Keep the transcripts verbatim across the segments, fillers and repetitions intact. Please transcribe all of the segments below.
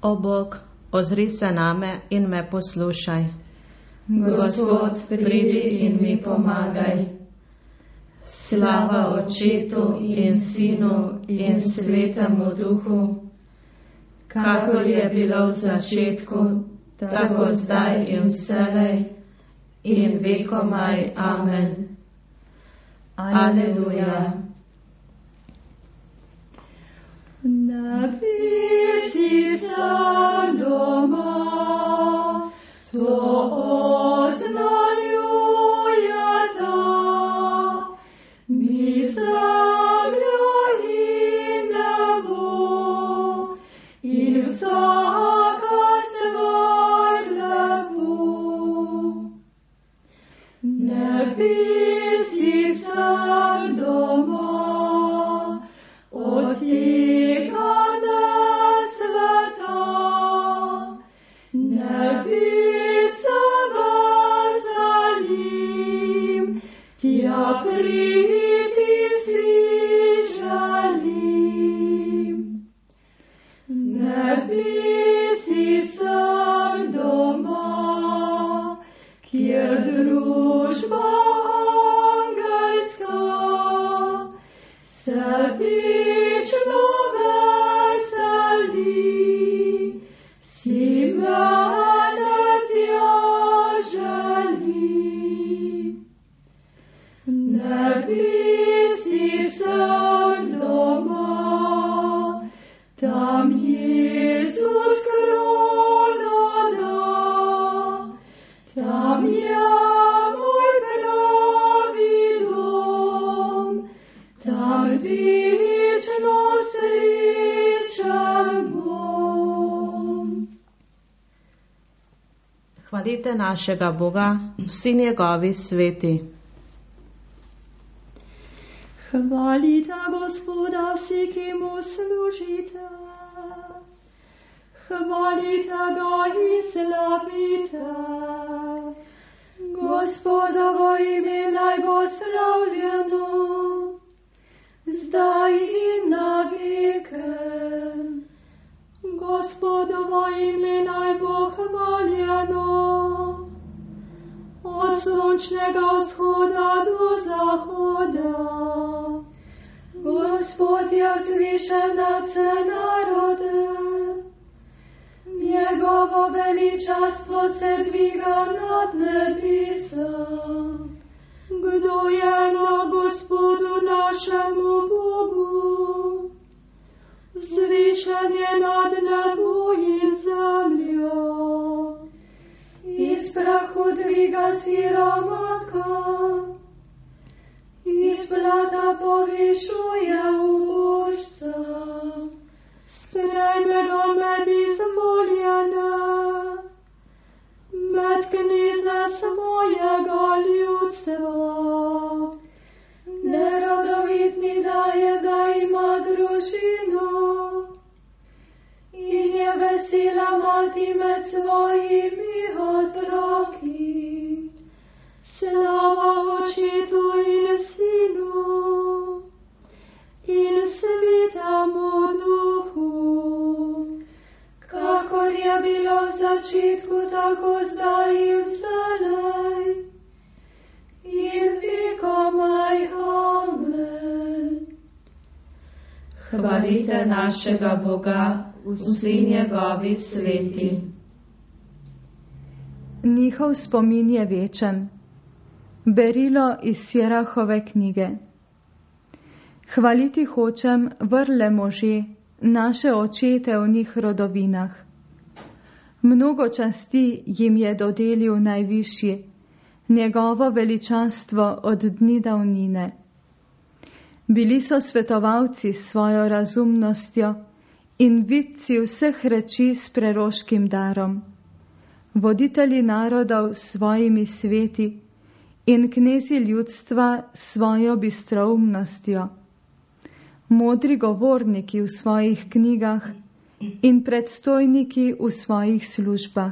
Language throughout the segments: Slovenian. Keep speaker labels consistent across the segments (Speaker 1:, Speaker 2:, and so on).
Speaker 1: O Bog, ozri se name in me poslušaj.
Speaker 2: Gospod, pridi in mi pomagaj. Slava Očetu in Sinu in Svetemu Duhu, kakor je bilo v začetku, tako zdaj in vselej in vekomaj. Amen. Aleluja. Nebesi sam doma, to oznanjujeta, mi zemlja in nebo, in vsaka stvar lepo. Nebesi sam doma, od tega sveta, nebesa veselim, tja priti si želim. Nebesi sem doma, kjer družba angelska se večno veseli, si mene tja želi. Nebesi sem doma, tam Jezus krono da, tam je moj pravi dom, tam večno srečen bom.
Speaker 1: Hvalite našega Boga, vsi njegovi sveti.
Speaker 2: Hvalite Gospoda vsi, ki mu služite. Hvalite ga in slavite. Gospodovo ime naj bo slavljeno, zdaj in na veke. Gospodovo ime naj bo hvaljeno, od sončnega vzhoda do zahoda. Gospod je vzvišen nad vse narode, njegovo veličastvo se dviga nad nebesa. Kdo je na Gospodu našemu Bogu? Vzvišen je nad nebo in zemljo. Iz prahu dviga siromaka, iz blata povišuje ubožca. Sprejme ga med izvoljene, med knize svojega ljudstva. Nerodovitni daje, da ima družino, in je vesela mati med svojimi otroki. Slava Očetu in Sinu in Svetemu Duhu, kakor je bilo v začetku, tako zdaj in vselej in vekomaj. Amen.
Speaker 1: Hvalite našega Boga, vsi njegovi sveti.
Speaker 3: Njihov spomin je večen. Berilo iz Sirahove knjige. Hvaliti hočem vrle može, naše očete v njih rodovinah. Mnogo časti jim je dodelil najvišji, njegovo veličanstvo od dni davnine. Bili so svetovalci s svojo razumnostjo in vidci vseh reči s preroškim darom, voditelji narodov s svojimi sveti in knezi ljudstva s svojo bistroumnostjo, modri govorniki v svojih knjigah in predstojniki v svojih službah.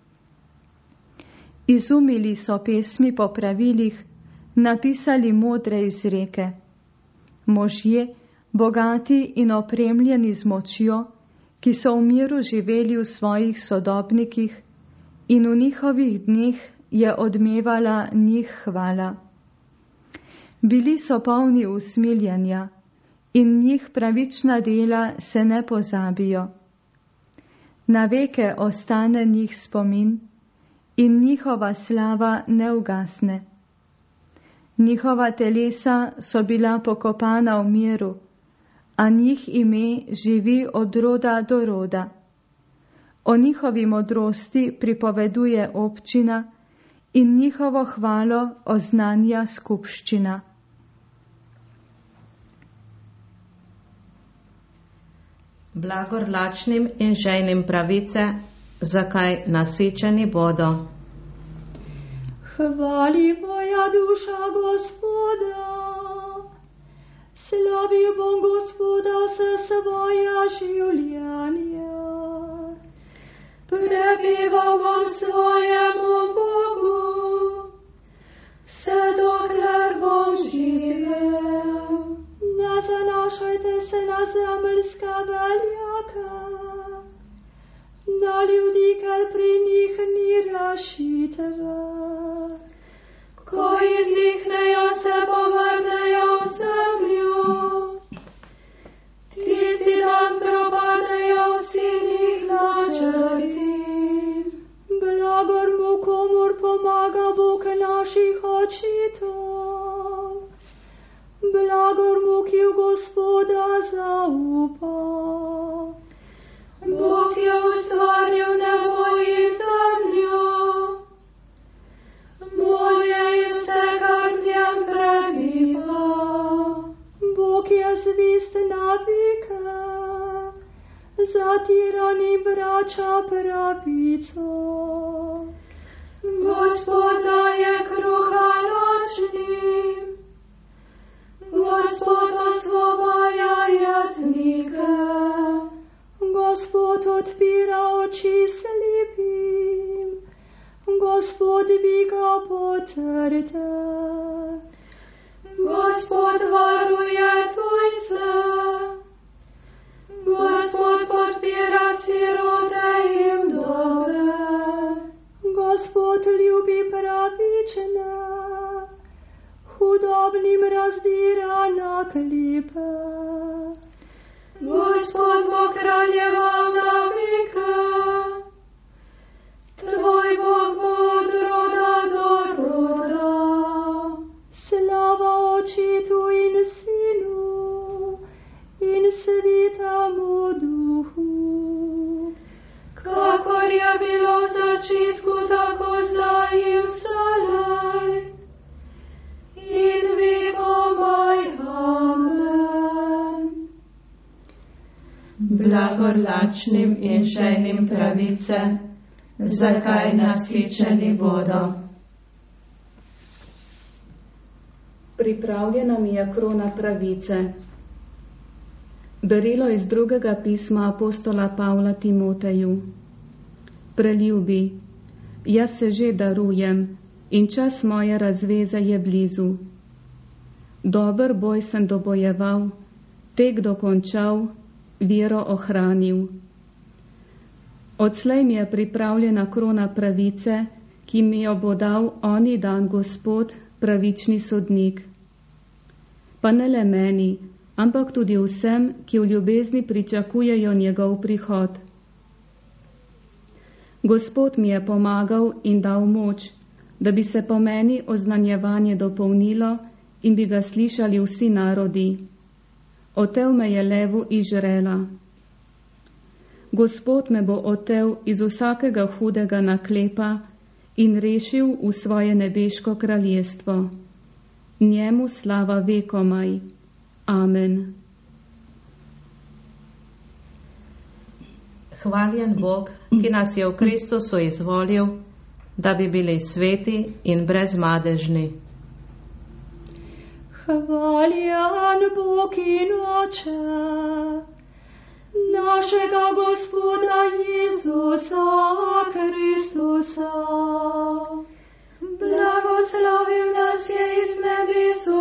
Speaker 3: Izumili so pesmi po pravilih, napisali modre izreke. Možje, bogati in opremljeni z močjo, ki so v miru živeli v svojih sodobnikih in v njihovih dneh je odmevala njih hvala. Bili so polni usmiljenja in njih pravična dela se ne pozabijo. Na veke ostane njih spomin in njihova slava ne ugasne. Njihova telesa so bila pokopana v miru, a njih ime živi od roda do roda. O njihovi modrosti pripoveduje občina in njihovo hvalo oznanja skupščina.
Speaker 1: Blagor lačnim in žejnim pravice, zakaj nasičeni bodo.
Speaker 2: Hvali moja duša Gospoda, slavi bom Gospoda se svoja življenja. Prepeval bom svojemu Bogu, vse dokler bom živel. Ne zanašajte se na zemeljska veljaka, na ljudi, ker pri njih ni rešitve. Ko izdihnejo, se povrnejo v zemljo, tisti dan propadejo vsi njih načrti. Blagor mu, komur pomaga Bog naših očetov, blagor mu, ki v Gospoda zaupa. Bog je ustvaril nebo in zemljo, morje in vse, kar v njem prebiva. Bog je zvest na veke, zatiranim vrača pravico. Gospod daje kruha nočnim, Gospod osvobaja jetnike. Gospod odpira oči slepim, Gospod dviga potrte. Gospod varuje tujce, Gospod podpira sirote in vdove. Gospod ljubi pravične, hudobnim razdira naklepe. Gospod bo kraljeval na veke, tvoj Bog bo od roda do roda. Slava Očetu in Sinu in Svetemu Duhu, kakor je bilo v začetku, tako zdaj in vselej in vekomaj. Amen.
Speaker 1: Blagor lačnim in žejnim pravice, zakaj nasičeni bodo.
Speaker 4: Pripravljena mi je krona pravice. Darilo iz drugega pisma apostola Pavla Timoteju. Preljubi, jaz se že darujem in čas moje razveze je blizu. Dober boj sem dobojeval, tek dokončal, vero ohranil. Odslej mi je pripravljena krona pravice, ki mi jo bo dal oni dan Gospod, pravični sodnik. Pa ne le meni, ampak tudi vsem, ki v ljubezni pričakujejo njegov prihod. Gospod mi je pomagal in dal moč, da bi se po meni oznanjevanje dopolnilo in bi ga slišali vsi narodi. Otev me je levu iz žrela. Gospod me bo otev iz vsakega hudega naklepa in rešil v svoje nebeško kraljestvo. Njemu slava vekomaj. Amen.
Speaker 1: Hvaljen Bog, ki nas je v Kristusu izvolil, da bi bili sveti in brezmadežni.
Speaker 2: Hvaljen Bog in Oče našega Gospoda Jezusa Kristusa. Blagoslovil nas je iz nebes v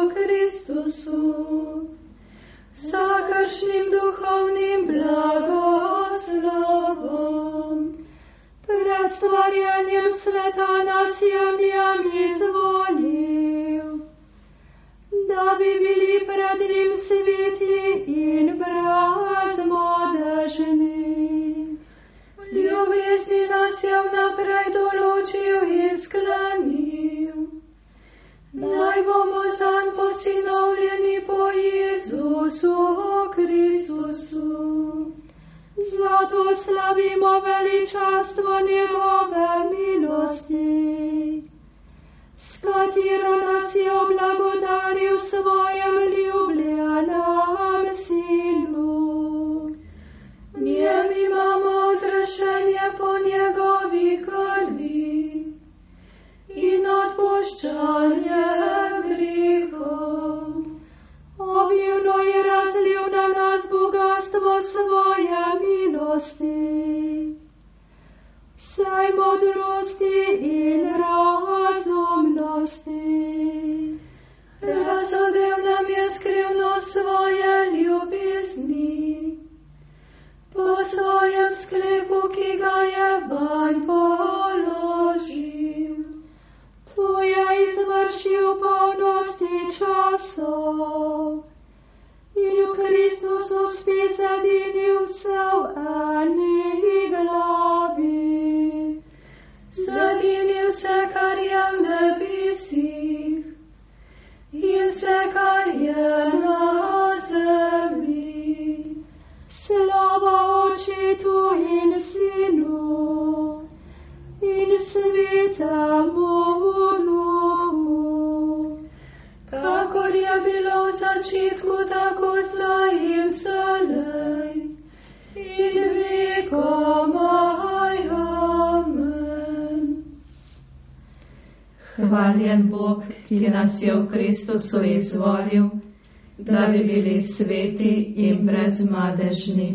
Speaker 2: Kristusu, s vsakršnim duhovnim blagoslovom. slovom. Pred stvarjenjem sveta nas je v njem izvolil, da bi bili pred njim sveti in brezmadežni. Ljubezni nas je vnaprej določil in sklenil, naj bomo zanj posinovljeni po Jezusu Kristusu. Zato slavimo veličastvo njegove milosti, s katero nas je oblagodaril svojem ljubljenem sinu. Njem imamo odrešenje po njegovi krvi in odpuščanje grehov. Obilno je razlil na nas bogastvo svoje milosti, vsej modrosti in razumnosti. Razodel nam je skrivnost svoje ljubezni, po svojem sklepu, ki ga je vanj položil. Tu je izvršil polnosti časov in v Kristusu spet zedinil vse v eni glavi. Zedinil vse, kar je v nebesih in vse, kar je na zemlji. Slava Očetu in Sinu in Svetemu Duhu, kakor je bilo v začetku, tako zdaj in vselej in vekomaj. Amen.
Speaker 1: Hvaljen Bog, ki nas je v Kristusu izvolil, da bi bili sveti in brezmadežni.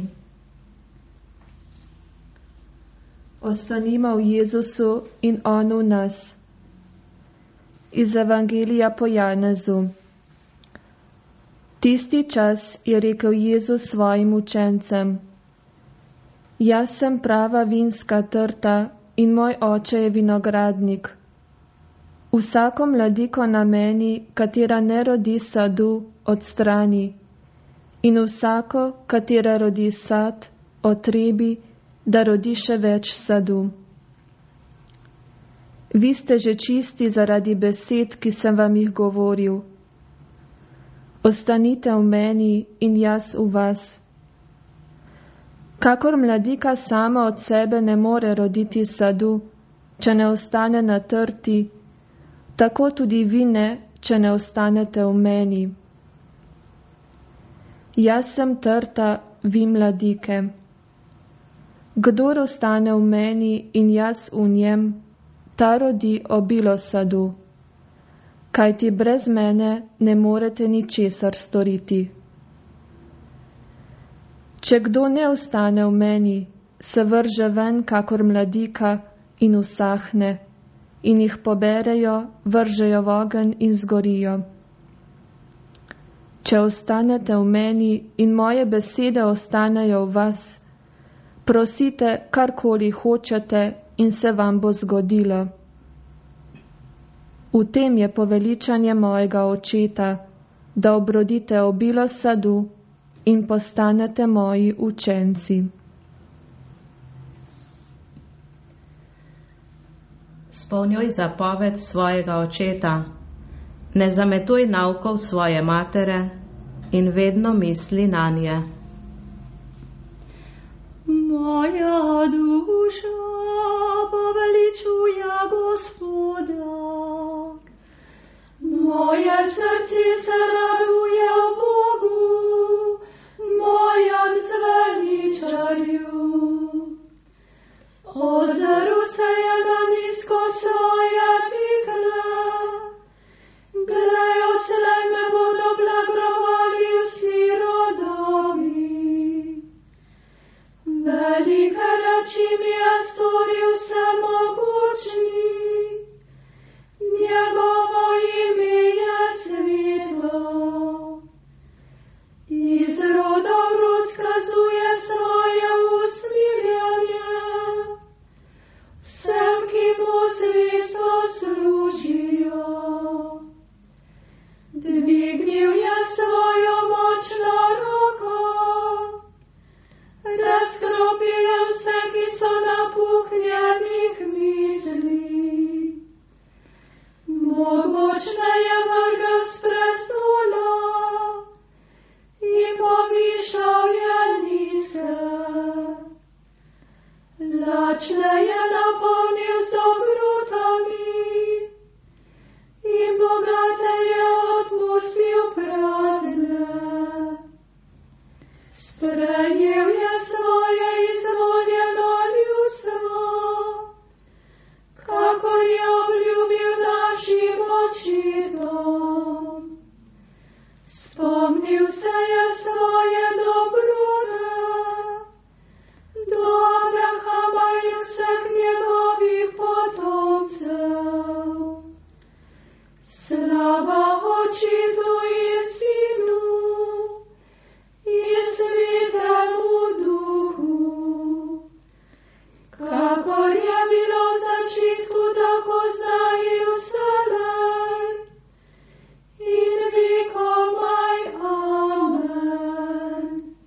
Speaker 4: Ostanimo v Jezusu in On v nas. Iz Evangelija po Janezu. Tisti čas je rekel Jezus svojim učencem: Jaz sem prava vinska trta in moj oče je vinogradnik. Vsako mladiko na meni, katera ne rodi sadu, odstrani, in vsako, katera rodi sad, otrebi, da rodi še več sadu. Vi ste že čisti zaradi besed, ki sem vam jih govoril. Ostanite v meni in jaz v vas. Kakor mladika sama od sebe ne more roditi sadu, če ne ostane na trti, tako tudi vi ne, če ne ostanete v meni. Jaz sem trta, vi mladike. Kdor ostane v meni in jaz v njem, ta rodi obilo sadu, kajti brez mene ne morete ničesar storiti. Če kdo ne ostane v meni, se vrže ven kakor mladika in usahne, in jih poberejo, vržejo v ogenj in zgorijo. Če ostanete v meni in moje besede ostanejo v vas, prosite, karkoli hočete, in se vam bo zgodilo. V tem je poveličanje mojega Očeta, da obrodite obilo sadu in postanete moji učenci.
Speaker 1: Spolnjuj zapoved svojega očeta, ne zametuj naukov svoje matere in vedno misli nanje.
Speaker 2: Moja duša poveličuje Gospoda, moje srce se raduje v Bogu, mojem zveličarju. Ozrl se je na nizko svoje pikle, glej, odslej me bodo blagrovali vsi rodovi. Velike reči mi je storil vsemogočni, njegovo ime je svetlo. Iz roda v rod skazuje svoje usmiljenje,
Speaker 1: Lačne je napolnil z dobrotami in bogate je odpustil prazne. Sprejel je svoje izvoljeno ljudstvo, kakor je obljubil našim očetom. Spomnil se je svoje dobrote do Abrahama in vseh njegovih potomcev. Slava Očetu in Sinu in Svetemu Duhu, kakor je bilo v začetku, tako zdaj in vselej in vekomaj. Amen.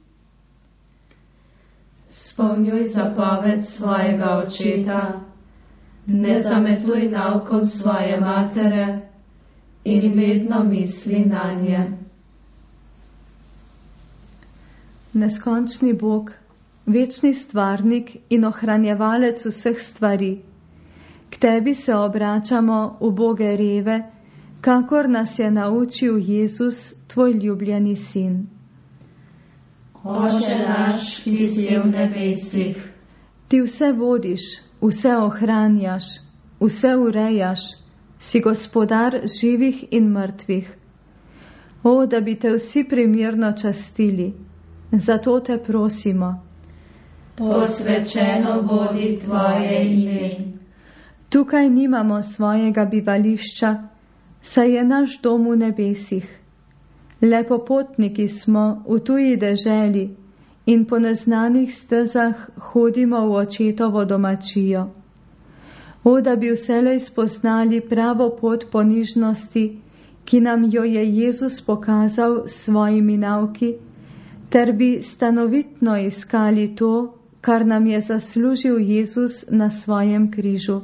Speaker 1: Spomnjuj zapoved svojega očeta, ne zametuj naukov svoje matere in vedno misli nanje.
Speaker 3: Neskončni Bog, večni stvarnik in ohranjevalec vseh stvari, k tebi se obračamo, uboge reve, kakor nas je naučil Jezus, tvoj ljubljeni sin.
Speaker 1: Oče naš, ki si v nebesih,
Speaker 3: ti vse vodiš, vse ohranjaš, vse urejaš, si gospodar živih in mrtvih. O, da bi te vsi primerno častili, zato te prosimo.
Speaker 1: Posvečeno vodi tvoje ime.
Speaker 3: Tukaj nimamo svojega bivališča, saj je naš dom v nebesih. Le popotniki smo v tuji deželi in po neznanih stezah hodimo v očetovo domačijo. O, da bi vselej spoznali pravo pot ponižnosti, ki nam jo je Jezus pokazal s svojimi nauki, ter bi stanovitno iskali to, kar nam je zaslužil Jezus na svojem križu.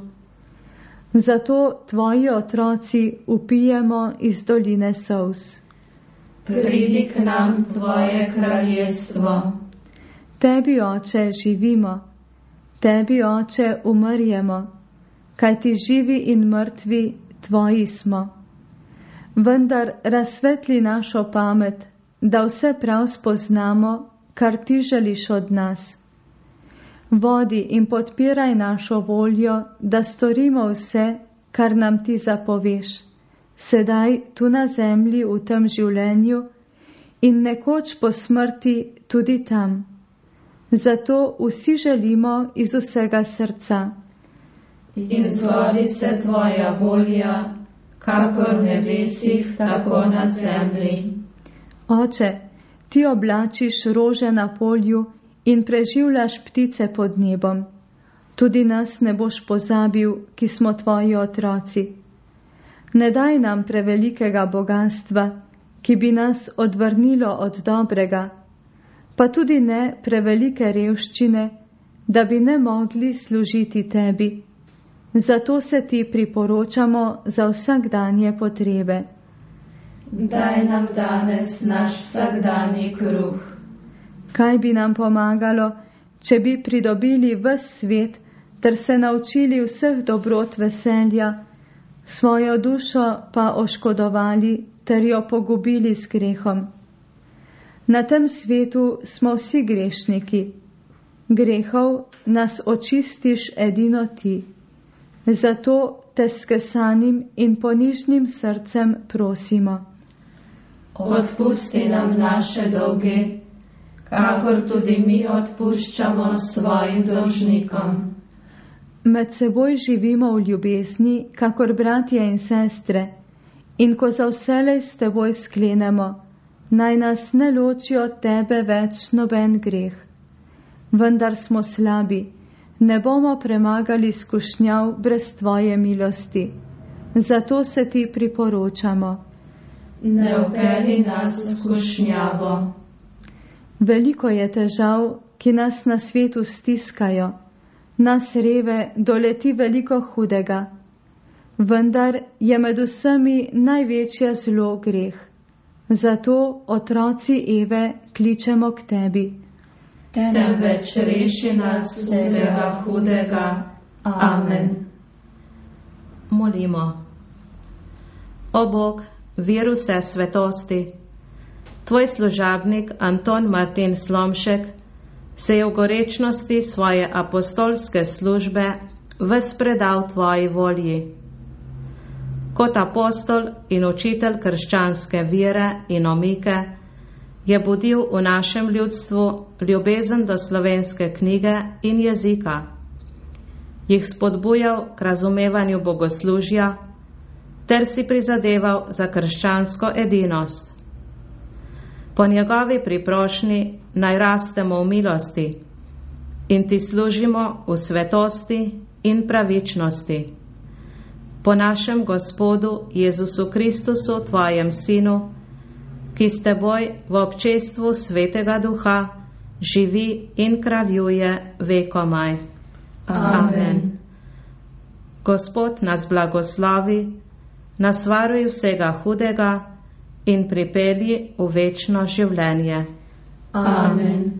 Speaker 3: Zato tvoji otroci upijemo iz doline solz.
Speaker 1: Pridi k nam tvoje kraljestvo.
Speaker 3: Tebi, Oče, živimo, tebi, Oče, umrjemo, kajti živi in mrtvi tvoji smo. Vendar razsvetli našo pamet, da vse prav spoznamo, kar ti želiš od nas. Vodi in podpiraj našo voljo, da storimo vse, kar nam ti zapoveš, sedaj tu na zemlji v tem življenju in nekoč po smrti tudi tam. Zato vsi želimo iz vsega srca.
Speaker 1: Izvoli se tvoja volja, kakor v nebesih, tako na zemlji.
Speaker 3: Oče, ti oblačiš rože na polju in preživljaš ptice pod nebom. Tudi nas ne boš pozabil, ki smo tvoji otroci. Ne daj nam prevelikega bogatstva, ki bi nas odvrnilo od dobrega, pa tudi ne prevelike revščine, da bi ne mogli služiti tebi. Zato se ti priporočamo za vsakdanje potrebe.
Speaker 1: Daj nam danes naš vsakdanji kruh.
Speaker 3: Kaj bi nam pomagalo, če bi pridobili ves svet, ter se naučili vseh dobrot veselja, svojo dušo pa oškodovali, ter jo pogubili s grehom. Na tem svetu smo vsi grešniki. Grehov nas očistiš edino ti. Zato te s kesanim in ponižnim srcem prosimo.
Speaker 1: Odpusti nam naše dolge, kakor tudi mi odpuščamo svojim dolžnikom.
Speaker 3: Med seboj živimo v ljubezni, kakor bratje in sestre, in ko za vselej s teboj sklenemo, naj nas ne loči od tebe več noben greh. Vendar smo slabi, ne bomo premagali skušnjav brez tvoje milosti. Zato se ti priporočamo.
Speaker 1: Ne vpelji nas v skušnjavo.
Speaker 3: Veliko je težav, ki nas na svetu stiskajo. Nas reve doleti veliko hudega. Vendar je med vsemi največje zlo greh. Zato, otroci Eve, kličemo k tebi.
Speaker 1: temveč reši nas vsega hudega. Amen.
Speaker 5: Molimo. O Bog, vir vse svetosti, Tvoj služabnik Anton Martin Slomšek se je v gorečnosti svoje apostolske službe ves predal Tvoji volji. Kot apostol in učitelj krščanske vere in omike je budil v našem ljudstvu ljubezen do slovenske knjige in jezika, jih spodbujal k razumevanju bogoslužja ter si prizadeval za krščansko edinost. Po njegovi priprošnji naj rastemo v milosti in Ti služimo v svetosti in pravičnosti. Po našem Gospodu Jezusu Kristusu, Tvojem Sinu, ki s Teboj v občestvu Svetega Duha živi in kraljuje vekomaj. Amen. Gospod nas blagoslovi, nas varuj vsega hudega in pripelji v večno življenje.
Speaker 1: Amen.